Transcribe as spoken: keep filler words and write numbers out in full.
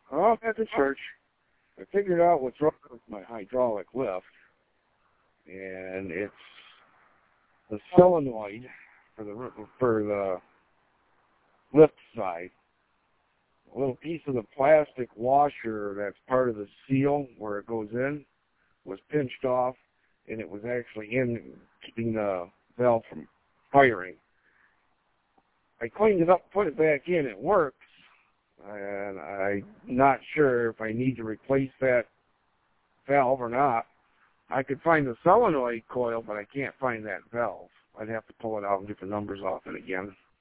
Well, I'm at the church. I figured out what's wrong with my hydraulic lift, and it's the solenoid for the for the lift side. A little piece of the plastic washer that's part of the seal where it goes in was pinched off, and it was actually in keeping the valve from firing. I cleaned it up, put it back in, it works, and I'm not sure if I need to replace that valve or not. I could find the solenoid coil, but I can't find that valve. I'd have to pull it out and get the numbers off it again.